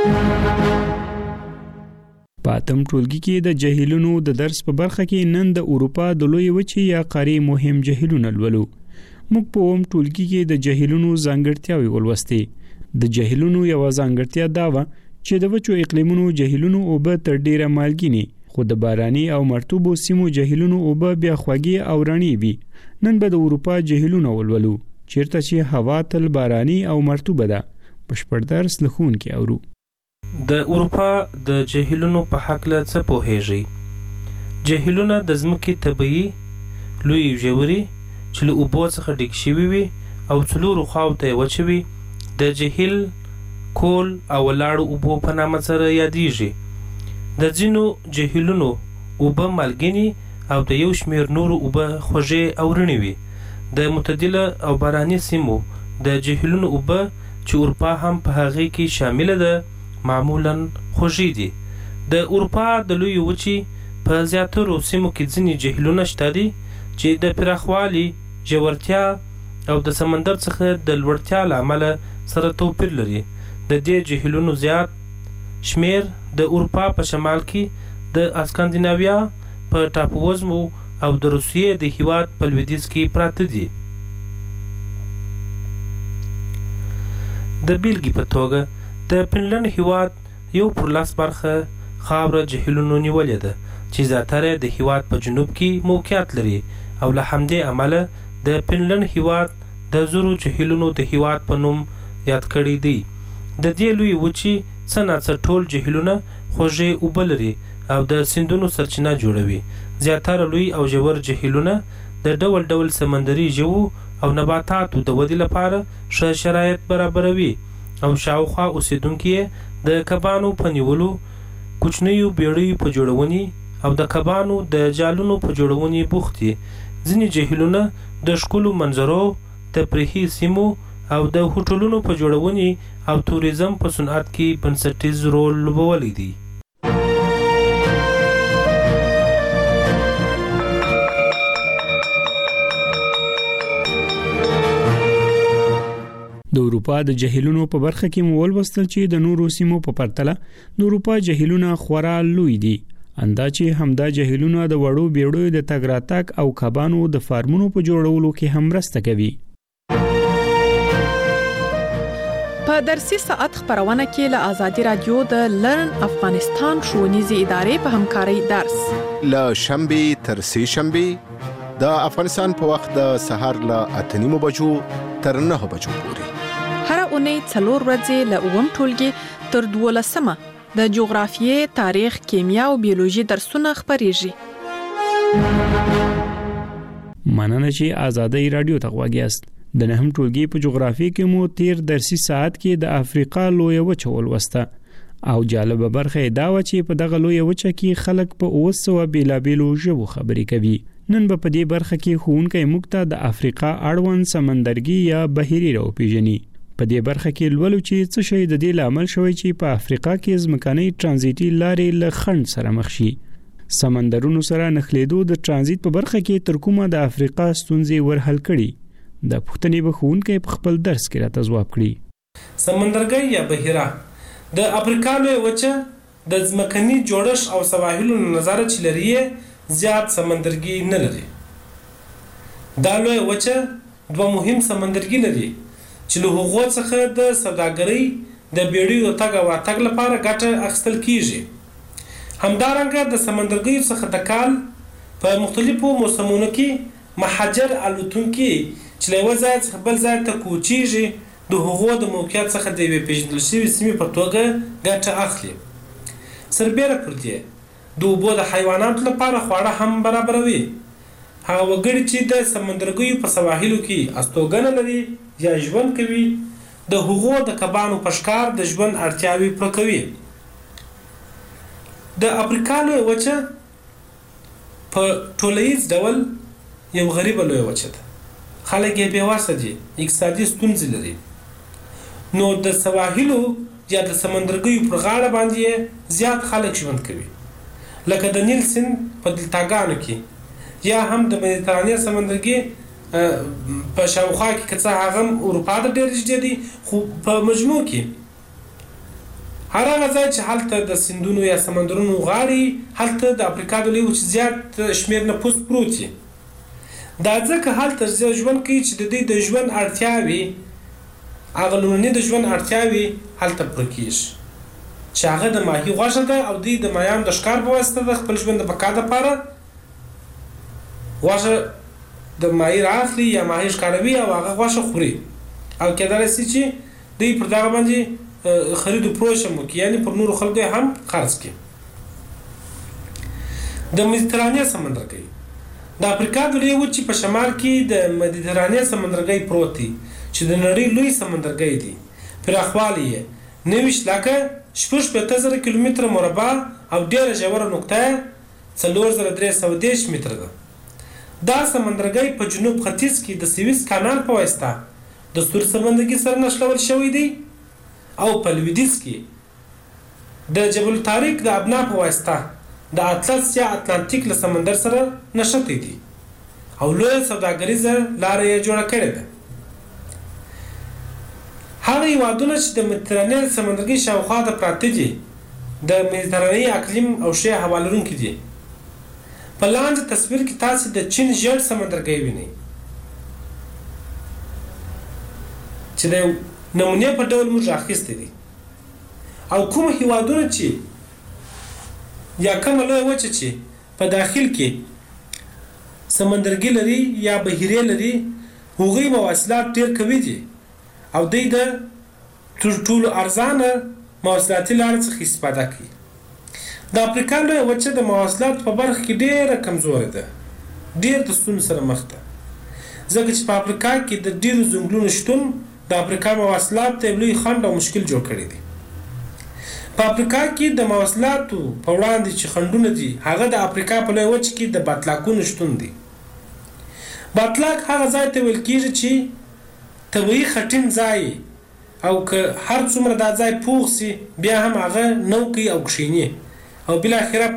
په اتم ټولګي کې د جهیلونو د درس په برخه کې نن د اروپا د لوی وچې یا قارې مهم جهیلونه لولو. موږ په اوم ټولګي کې د جهیلونو ځانګړتیاوې ولوستې. د جهیلونو یو ځانګړتیا دا و چې د وچو اقلیمونو جهیلونو اوبه تر ډیره مالګینې، خو د باراني او مرطوبو سیمو جهیلونو اوبه بیا خوږې او رڼې وي. نن به د اروپا جهیلونه ولولو چیرته چې هوا تل باراني او مرطوبه ده. بشپړ درس لخون کې اورو. د اروپا د جهیلونو په حق له څه پوهیږئ؟ جهیلونه د ځمکې طبیعي لوی ژورې چې له اوبو څخه ډک شوي وي او څلورو خواو ته یې وچې وي د جهیل کول او ولاړو اوبو په نامه سره یادیږي. د ځینو جهیلونو اوبه مالګینې او د یو شمېر نورو اوبه خوږې او رڼې وي. د معتدله او باراني سیمو د جهیلونو اوبه چې اروپا هم په هغې کې شامله ده معمولاً خوږې دي. د اروپا د لوی وچې په زیاترو سیمو کې ځینې جهیلونه شته دي چې د پراخوالي، ژورتیا او د سمندر څخه د لوړتیا له امله سره توپیر لري. د دې جهیلونو زیات شمیر د اروپا په شمال کې د اسکاندیناویا په ټاپووزمو او د روسیې د هیواد په لویدیځ کې پراته دي. د بیلګې په توګه د فنلنډ هیواد 1/10 برخه خاوره جهیلونو نیولې ده چې زیاتره د هیواد په جنوب کې موقعیت لري او له همدې امله د فنلنډ هیواد د زرو جهیلونو د هیواد په نوم یاد کړی دی. د دې لوی وچې څه ناڅه ټول جهیلونه خوږې اوبه لري او د سیندونو سرچینه جوړوي. زیاتره لوی او ژور جهیلونه د ډول ډول سمندري ژوو او نباتاتو د ودې لپاره ښه شرایط برابروي او شاوخوا اوسیدونکي د کبانو په نیولو، کوچنیو بیړیو په جوړونې او د کبانو د جالونو په جوړونې بوخت دي. ځینې جهیلونه د ښکلو منظرو، تفریحي سیمو او د هوټلونو په جوړونې او توریزم په صنعت کې بنسټیز رول لوبولی دی. د اروپا د جهیلونو په برخه کې مو ولوستل چې د نورو سیمو په پرتله د اروپا جهیلونه خورا لوی دي. اندازې همدا جهیلونه د وړو بیړیو د تګ راتګ او کبانو د فارمونو په جوړولو کې هم مرسته کوي. په درسي ساعت خبرونه کې له آزادي رادیو د لرن افغانستان ښوونیزې ادارې په همکارۍ درس له شنبه تر سه شنبه د افغانستان په وخت د سهار له 8:30 بجو تر 9 بجو پورې هر اونۍ 4 ورځې له اوم ټولګي تر 12 د جغرافیې، تاریخ، کیمیا او بیولوژي درسونه خبريږي. مننه چې آزادي رادیو ته غواګیاست. د نهم ټولګي په جغرافیې کې مو تیر درسي ساعت کې د افریقا لویه وچه ولوسته او جالبه برخه دا و چې په دغه لویه وچه کې خلک په 900 بیلابیلو ژبو خبرې کوي. نن به په دې برخه کې ښوونکی موږ ته د افریقا اړوند سمندرګي یا بحیري راوپیژني. په دې برخه کې لولو چې څه شی د دې لامل شوی چې په افریقا کې ځمکنۍ ترانزیتي لارې له خنډ سره مخ شي. سمندرونو سره نښلېدو د ترانزیت په برخه کې تر کومه د افریقا ستونزې ورحل کړي. د پښتنې بخونکې په خپل درس کې راته ځواب کړي. سمندرګي یا بحیره د افریقا لویه وچه د ځمکني جوړښت او سواحلو نظر چې لري زیات سمندرګي نه لري. دا لویه وچه دوه مهم سمندرګي لري چې له هغو څخه د سوداګرۍ د بیړیو تګ او راتګ لپاره ګټه اخیستل کیږي. همدارنګه د سمندرګي څخه د کال په مختلفو موسمونو کې مهاجر الوتونکي چې له یو ځای څخه بل ځای ته کوچیږي د هغو د موقعیت څخه د یوې پیژندل شوې سیمې په توګه ګټه اخلي. سربیره پر دې د اوبو د حیواناتو لپاره خواړه هم برابروي. هغه وګړي چې د سمندرګیو په سواحلو کې استوګنه لري یا ژوند کوي د هغو د کبانو په ښکار د ژوند اړتیاوې پوره کوي. د افریقا لویه وچه په ټولیز ډول یو غریبه لویه وچه ده. خلک یې بېوسه دي، اقتصادي ستونزې لري. نو د سواحلو یا د سمندرګیو پر غاړه باندې زیات خلک ژوند کوي، لکه د نیل سیند په دلتاګانو کې یا هم د مدیترانې سمندرګي په شاوخوا کې که څه هغه اروپا ته ډېر نږدې دي، خو په مجموع کې هر هغه ځای چې هلته د سیندونو یا سمندرونو غاړې هلته د افریقا د لویې وچې زیات شمېر نفوس پروت وي. دا ځکه هلته ژوند کوي چې د دوی د ژوند اړتیاوې هغه لومړني د ژوند اړتیاوې هلته پوره کېږي چې هغه د ماهي غوښه ده او دوی د ماهیانو د ښکار په واسطه د خپل ژوند د بقا دپاره غوښه د ماهي رااخلي یا ماهي ښکاروي او هغه غوښه خوري او کېدلی سي چې دوی پر دغه باندې خرید و فروش هم وکړي، یعنې پر نورو خلکو یې هم خرڅ کړي. د مدیترانې سمندرګي د افریقا د لویې وچې په شمال کې د مدیترانې سمندرګي پروت دی چې د نړۍ لوی سمندرګي دی. پراخوالی یې 90,56,000 کیلومتره مربع او ډېره ژوره نقطه 4310 متره ده. دا سمندرګي په جنوب ختیځ کې د سویس کانال په واسطه د سور سمندرګي سره نښلول شوی دی او په لویدیځ کې د جبل طارق د ابنا په واسطه د اطلس یا اتلانتیک له سمندر سره نښتي دي او لویه سوداګریزه لاره یې جوړه کړې ده. هغه هېوادونه چې د مدیترانې سمندرګي شاوخوا ته پراته دي د مدیترانې اقلیم او ښې هوا لرونکي دي. په لاندې تصویر کې تاسې د چین ژیړ سمندرګي وینئ چې د نمونې په ډول موږ راخیستی دي او کوم هېوادونه چې یا کومه لویه وچه چې په داخل کې سمندرګي لري یا بحیرې لري هغوی مواصلات ډېر قوي دي او دوی د تر ټولو ارزانه مواصلاتي لارې څخه استفاده کوي. د افریقا لویه وچه د مواصلاتو په برخه کې ډېره کمزورې ده، ډېر د ستونزو سره مخ ده، ځکه چې په افریقا کې د ډېرو ځنګلونو شتون د افریقا مواصلات ته یو لوی خنډ او مشکل جوړ کړی دی. په افریقا کې د مواصلاتو په وړاندې چې خنډونه دي هغه د افریقا په لویه وچه کې د باطلاقونو شتون دی. باطلاق هغه ځای ته ویل کېږي چې طبیعي خټین ځای او که هر څومره دا ځای پوخ سي بیا هم هغه نو کوي او کښیني او بالاخره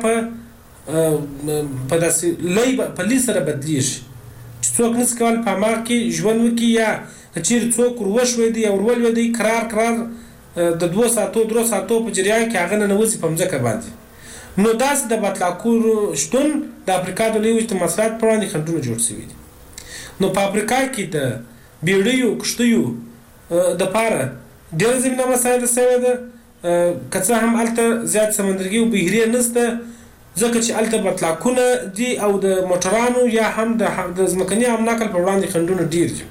په داسې لوی په لوی سره بدلیږي چې څوک نسي کولی په هماغه کې ژوند وکړي یا که چیرې څوک وروښویدی یا ورولوېدی کرار د 2 ساعتو 3 ساعتو په جریان کې هغه ننوځي په مځکه باندې. نو داسې د باطلاقونو شتون د افریقا د لویې وچې د مواصلاتو په وړاندې خنډونه جوړ شوي دي. نو په افریقا کې د بیړیو کښتیو دپاره ډېر زمینه مسایل سوی ده که څه هم هلته زیات سمندرګي او بحیرې نشته ځکه چې هلته بطلاکونه دي او د موټرانو یا هم د ځمکني عام نقل په وړاندې خنډونه ډېر دي.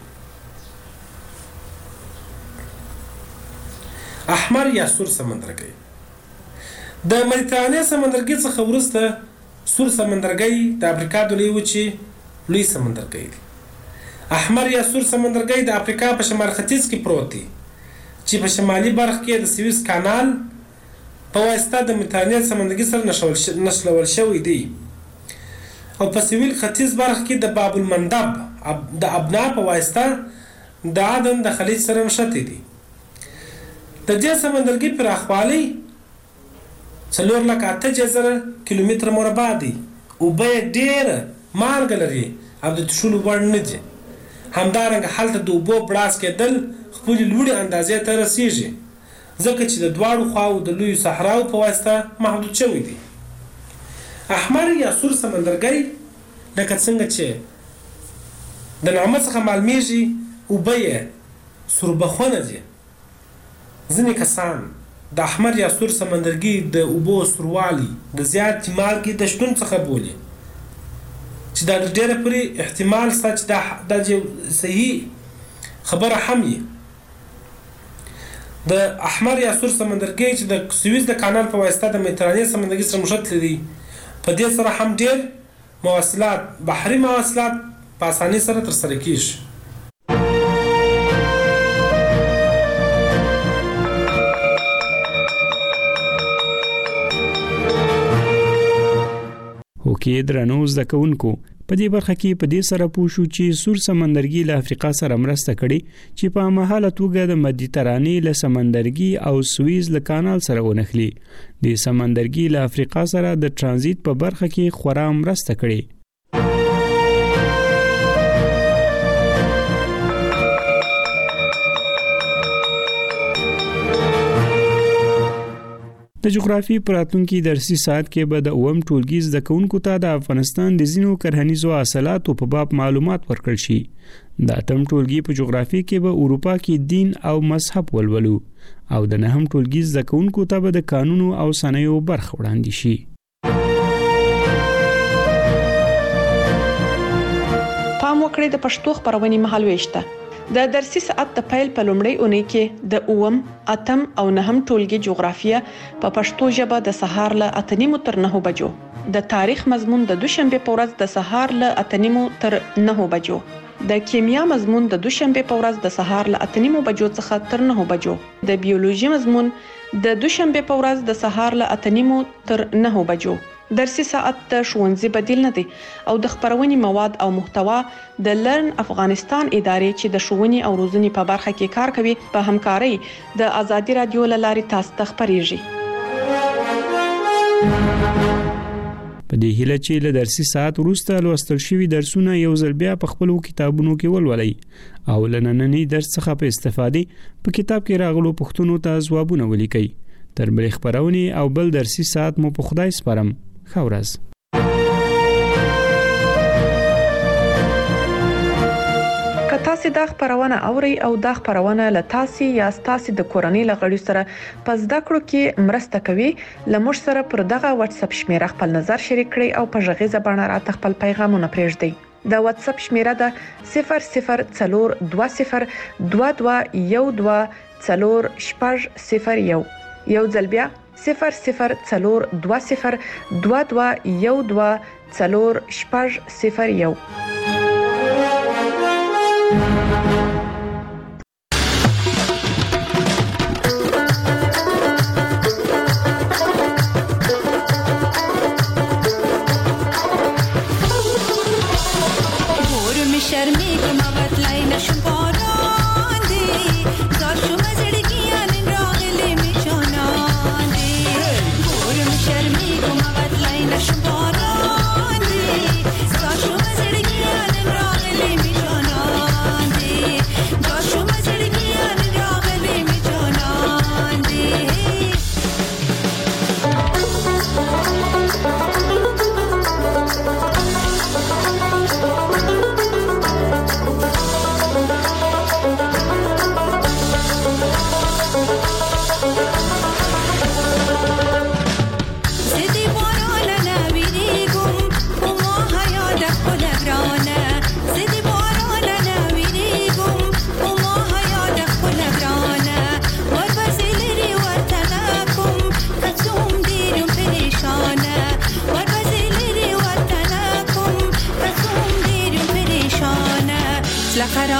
احمر یا سور سمندرګي د مدیترانې سمندرګي څخه وروسته سور سمندرګي د افریقا د لویې وچې لوی سمندرګي دی. احمر یا سور سمندرګي د افریقا په شمال ختیځ کې پروت دی چې په شمالي برخه کې د سویس کانال په واسطه د مدیترانې سمندرګي سره نښلول شوی دی او په سویل ختیځ برخه کې د باب المندب د ابنا په واسطه د عدن د خلیج سره نښتي دی. د دې سمندرګي پراخوالی 4,08,000 کیلومتره مربع دی. اوبه یې ډېره مالګه لري او د څښلو وړ نه دي. همدارنګه هلته د اوبو بړاس کېدل خپلې لوړې اندازې ته رسیږي ځکه چې د دواړو خواو د لویو صحراو په واسطه محدود شوی دی. احمر یا سور سمندرګي لکه څنګه چې د نامه څخه معلومیږي اوبه یې سوربخونه دي. ځینې کسان د احمر یا سور سمندرګي د اوبو سوروالی د زیاتې مالګې د شتون څخه بولي چې دا ډېره پورې احتمال شته چې دا صحیح خبره هم وي. د احمر یا سور سمندرګي چې د سویس د کانال په واسطه د مدیترانې سمندرګي سره نښتي دي په دې سره هم ډېر مواصلات بحري مواصلات په اسانۍ سره ترسره کیږي. هوکې درنو زده کوونکو په دې برخه کې په دې سره پوه شو چې سور سمندرګي له افریقا سره مرسته کړې چې په مهاله توګه د مدیترانې له سمندرګي او سویس له کانال سره ونښلي. د سمندرګي له افریقا سره د ترانزیت په برخه کې خورا مرسته کړې. د جغرافي پراتونکو درسي ساعت کې به د اوم ټولګي زده کوونکو ته د افغانستان د ځینو کرهنیزو حاصلاتو په باب معلومات ورکړل شي. د اتم ټولګي په جغرافي کې به اروپا کې دین او مذهب ولولو او د نهم ټولګي زده کوونکو ته به د قانونو او صنایعو برخه وړاندې شي. پام وکړئ د پښتو خبرونې مهالويشته د درسي ساعت د پیل په لومړۍ اونۍ کې د اوم، اتم او نهم ټولګي جغرافیه په پښتو ژبه د سهار له 8:30 تر 9 بجو، د تاریخ مضمون د دوشنبه په ورځ د سهار له 8:30 تر 9 بجو، د کیمیا مضمون د دوشنبه په ورځ د سهار له 8:30 بجو څخه تر 9 بجو، د بیولوژي مضمون د دوشنبه په ورځ د سهار له 8:30 تر 9 بجو. درسي ساعت د ښوونځي بدیل نه دی او د خبرونې مواد او محتوا د لرن افغانستان ادارې چې د ښوونې او روزنې په برخه کې کار کوي په همکارۍ د ازادي رادیو لارې تاسو ته خبريږي. په دې هیله چې له درسي ساعت وروسته لوستل شوي درسونه یو ځل بیا په خپلو کتابونو کې ولولئ او له ننني درس څخه په استفادې په کتاب کې راغلو پوښتنو ته ځوابونه ولیکئ. تر بلې خبرونې او بل درسي ساعت مو په خدای سپارم. ښه ورځ. که تاسو دا خبرونه اورئ او دا خبرونه له تاسو یا تاسو د کورنۍ لغړي سره په زده کړو کې مرسته کوي، لمر سره پر دغه واتس اپ شمیره خپل نظر شریک کړئ او په ژغیزه باندې راته خپل پیغامونه پرېږدئ. د واتس اپ شمیره ده 0042121401. یو ځل بیا 0042121401.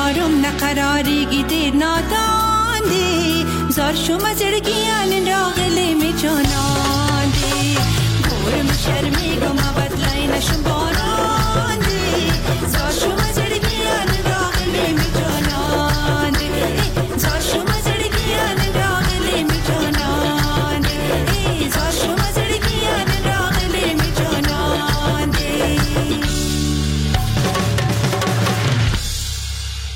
یارم نقراریگی دیر نادان دی زار شما زرگیان راغلی می جانان دی گورم شرمی گم بدلای نشم باران دی زار شما